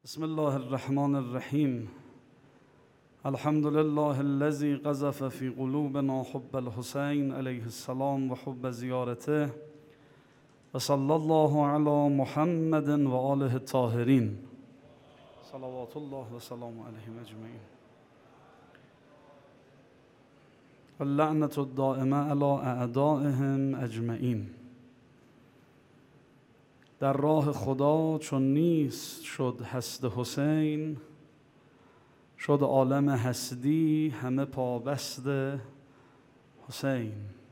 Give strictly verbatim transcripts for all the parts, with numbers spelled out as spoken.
بسم الله الرحمن الرحیم. الحمد لله الذي قذف في قلوبنا حب الحسین علیه السلام و حب زیارته و صلی الله علی محمد و آله الطاهرین صلوات الله و سلام علیهم اجمعین. واللعنة الدائمة على اعدائهم اجمعین. در راه خدا چون نیست شد هست حسین، شد عالم هستی همه پابست حسین.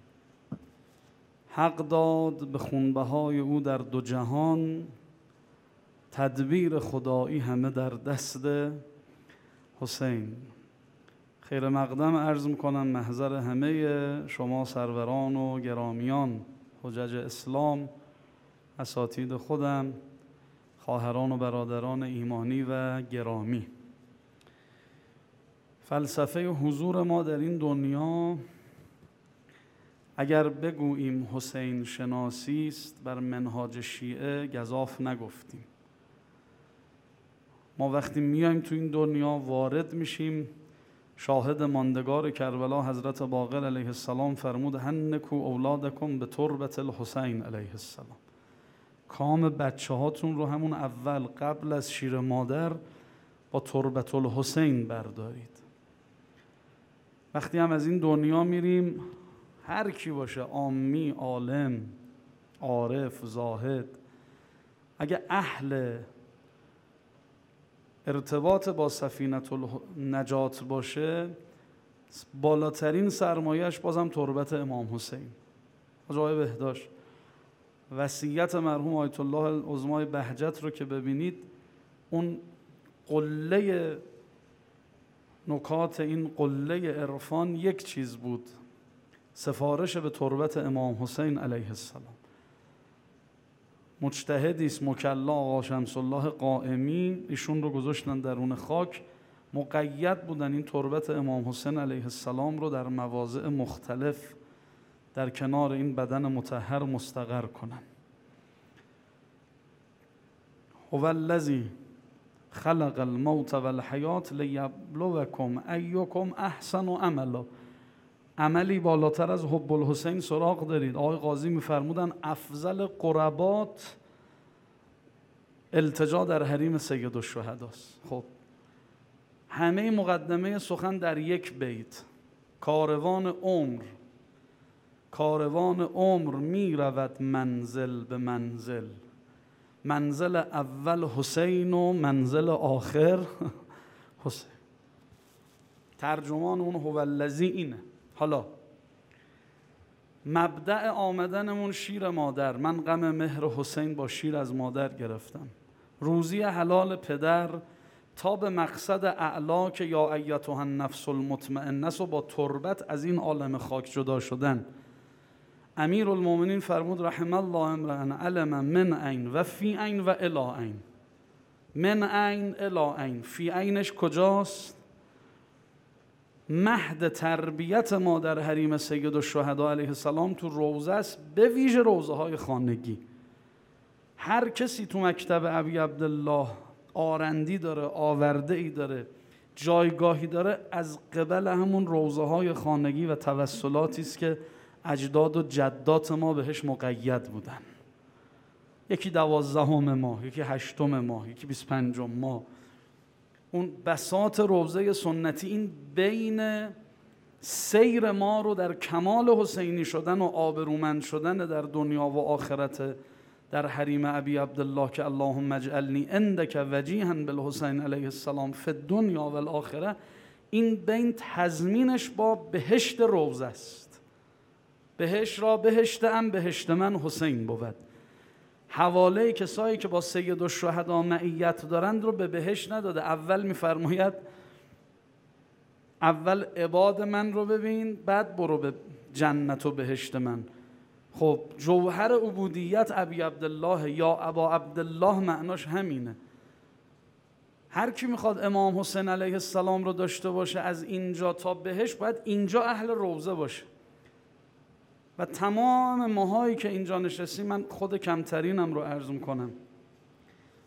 حق داد به خونبهای او در دو جهان، تدبیر خدایی همه در دست حسین. خیر مقدم عرض میکنم محضر همه شما سروران و گرامیان حجج اسلام، اساتید خودم، خواهران و برادران ایمانی و گرامی. فلسفه حضور ما در این دنیا اگر بگوییم حسین شناسی است بر منهاج شیعه گزاف نگفتیم. ما وقتی میایم تو این دنیا وارد میشیم، شاهد ماندگار کربلا حضرت باقر علیه السلام فرمود هنکو اولادکم به تربت الحسین علیه السلام. کام بچه هاتون رو همون اول قبل از شیر مادر با تربت الحسین بردارید. وقتی هم از این دنیا میریم، هر کی باشه، عامی، عالم، عارف، زاهد، اگه اهل ارتباط با سفینه النجات باشه، بالاترین سرمایهش بازم تربت امام حسین. جای بهداشت وصیت مرحوم آیت الله العظمای بهجت رو که ببینید، اون قله نکات این قله عرفان یک چیز بود، سفارش به تربت امام حسین علیه السلام. مجتهدی است مکلا آقا شمس الله قائمی، ایشون رو گذاشتن درون خاک، مقید بودن این تربت امام حسین علیه السلام رو در مواضع مختلف در کنار این بدن مطهر مستقر کنن. هو الذی خلق الموت والحیات لیبلوکم ایکم احسن عملا. عملی بالاتر از حب الحسین سراغ دارید؟ آقای قاضی میفرمودن افضل قربات التجا در حریم سید الشهداست. خب همه مقدمه سخن در یک بیت. کاروان عمر کاروان عمر می رود منزل به منزل، منزل اول حسین و منزل آخر حسین. ترجمان اون هو الذی اینه. حالا مبدأ آمدنمون شیر مادر. من غم مهر حسین با شیر از مادر گرفتم. روزی حلال پدر تا به مقصد اعلا که یا ایتها النفس المطمئنه و با تربت از این عالم خاک جدا شدن. امیر المومنین فرمود رحم الله امرأ علم من عین و فی عین و الی عین. من عین الی عین. فی عینش کجاست؟ مهد تربیت ما در حریم سید الشهدا علیه السلام تو روضه است، به ویژه روضه های خانگی. هر کسی تو مکتب ابی عبدالله آرندی داره، آورده ای داره، جایگاهی داره، از قبل همون روضه های خانگی و توسلاتی است که اجداد و جدات ما بهش مقید بودن. یکی دوازدهم ماه، یکی هشتم ماه، یکی بیست پنجم ماه. اون بساط روضه سنتی این بین سیر ما رو در کمال حسینی شدن و آبرومند شدن در دنیا و آخرت در حریم ابی عبدالله که اللهم اجعلنی عندک وجیها بالحسین علیه السلام فی الدنیا و الاخره، این بین تضمینش با بهشت روضه است. بهشت را بهشت ام بهشت من حسین بود. حواله کسایی که با سید الشهدا معیت دارند رو به بهشت نداده. اول میفرماید اول عباد من رو ببین، بعد برو به جنت و بهشت من. خب جوهر عبودیت ابی عبدالله یا ابا عبدالله معناش همینه. هر کی میخواد امام حسین علیه السلام رو داشته باشه از اینجا تا بهشت، باید اینجا اهل روضه باشه. و تمام ماهایی که اینجا نشستیم، من خود کمترینم رو عرض میکنم،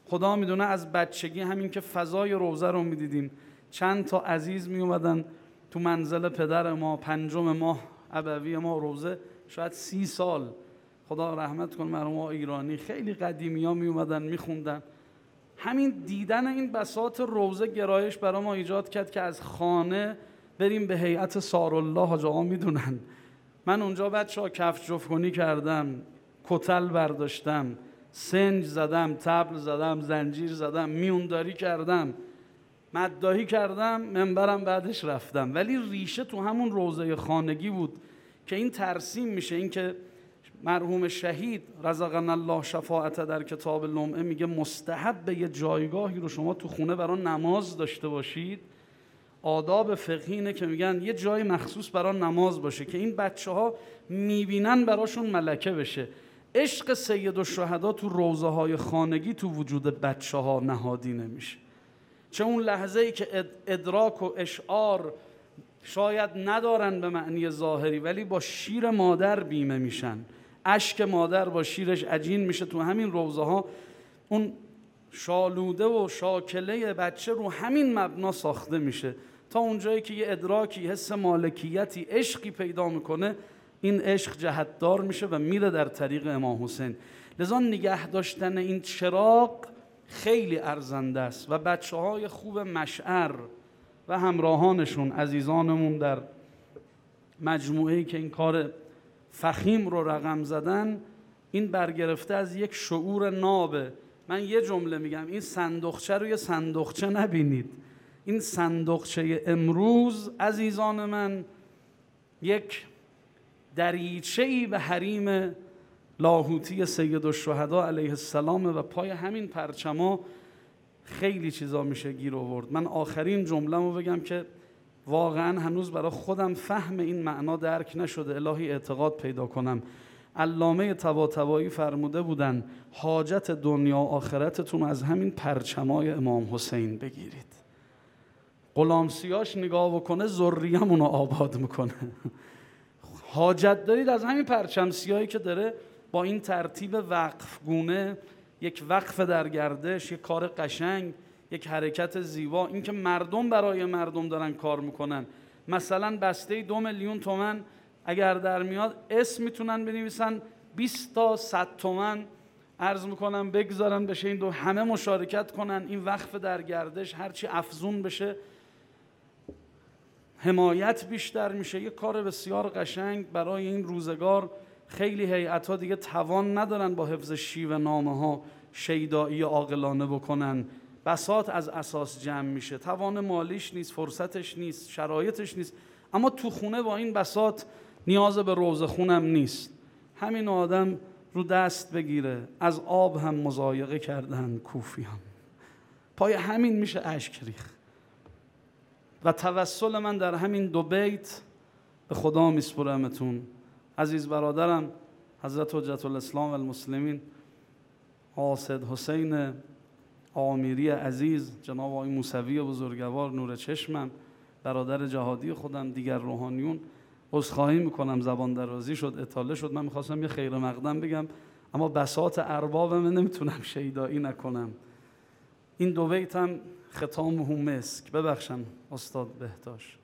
خدا میدونه از بچگی همین که فضای روضه رو میدیدیم، چند تا عزیز می اومدن تو منزل پدر ما، پنجم ماه ابوی ما روضه، شاید سی سال، خدا رحمت کن مرحوم ایرانی، خیلی قدیمی ها می اومدن می خوندن. همین دیدن این بساط روضه گرایش برای ما ایجاد کرد که از خانه بریم به هیئت سارالله. حاج آقا میدونن من اونجا بچه ها کفش جفت کنی کردم، کتل برداشتم، سنج زدم، طبل زدم، زنجیر زدم، میونداری کردم، مداحی کردم، منبرم بعدش رفتم. ولی ریشه تو همون روضه خانگی بود که این ترسیم میشه. این که مرحوم شهید رزقنا الله شفاعت در کتاب لمعه میگه مستحب به یه جایگاهی رو شما تو خونه برای نماز داشته باشید. آداب فقهینه که میگن یه جای مخصوص برای نماز باشه که این بچه ها میبینن براشون ملکه بشه. عشق سید الشهدا تو روضه های خانگی تو وجود بچه ها نهادی نمیشه. چه اون لحظه ای که ادراک و اشعار شاید ندارن به معنی ظاهری، ولی با شیر مادر بیمه میشن، اشک مادر با شیرش عجین میشه. تو همین روضه ها اون شالوده و شاکله بچه رو همین مبنا ساخته میشه تا اونجایی که یه ادراکی، حس مالکیتی، عشقی پیدا میکنه، این عشق جهتدار میشه و میره در طریق امام حسین. لذا نگه داشتن این چراغ خیلی ارزنده است و بچه های خوب مشعر و همراهانشون، عزیزانمون در مجموعه‌ای که این کار فخیم رو رقم زدن، این برگرفته از یک شعور نابه. من یه جمله میگم، این صندوقچه رو یه صندوقچه نبینید. این صندوقچه امروز عزیزان من یک دریچه‌ای به حریم لاهوتی سید الشهدا علیه السلام و پای همین پرچما خیلی چیزا میشه گیر آورد. من آخرین جمله‌مو بگم که واقعا هنوز برای خودم فهم این معنا درک نشده، الهی اعتقاد پیدا کنم. علامه طباطبایی فرموده بودن حاجت دنیا و آخرتتون از همین پرچمای امام حسین بگیرید. غلام سیاش نگاه بکنه ذریه‌مون رو آباد میکنه. حاجت دارید از همین پرچم سیاهی که داره با این ترتیب وقف گونه، یک وقف در گردش، یک کار قشنگ، یک حرکت زیبا، این که مردم برای مردم دارن کار میکنن. مثلا بسته دو میلیون تومن اگر در میاد اسم میتونن بنویسن، بیست تا صد تومن عرض میکنن بگذارن بشه این دو، همه مشارکت کنن، این وقف در گردش هرچی افزون بشه حمایت بیشتر میشه. یک کار بسیار قشنگ برای این روزگار. خیلی هیئت‌ها دیگه توان ندارن با حفظ شیوه نامه ها شیدایی عاقلانه بکنن. بساط از اساس جمع میشه، توان مالیش نیست، فرصتش نیست، شرایطش نیست. اما تو خونه با این بساط نیاز به روضه خونم نیست. همین آدم رو دست بگیره، از آب هم مضایقه کردن کوفیان، پای همین میشه اشک ریخت. و توسل من در همین دو بیت به خدا میسپرمتون. عزیز برادرم حضرت حجت الاسلام و المسلمین قاصد حسین آمیری عزیز، جناب آقای موسوی بزرگوار نور چشمم، برادر جهادی خودم، دیگر روحانیون، عذرخواهی میکنم زبان درازی شد، اطاله شد. من میخواستم یه خیر مقدم بگم اما بساط اربابم نمیتونم شیدایی نکنم. این دو بیت هم ختامه مسک. ببخشم استاد بهداشت.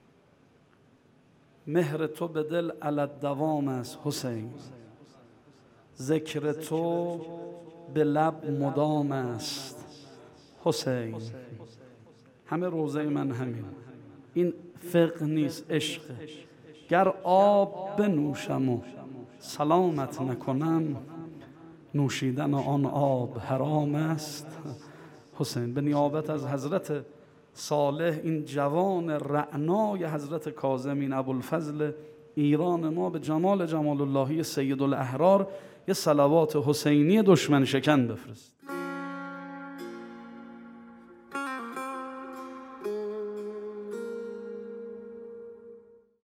مهر تو به دل علی دوام است حسین، ذکر تو به لب مدام است حسین. همه روزه من همین. این فقه نیست، عشقه. گر آب بنوشم و سلامت نکنم، نوشیدن آن آب حرام است حسین. به نیابت از حضرت صالح، این جوان رعنای حضرت کاظمین ابوالفضل ایران ما، به جمال جمال اللهی سید الاحرار یه صلوات حسینی دشمن شکن بفرست.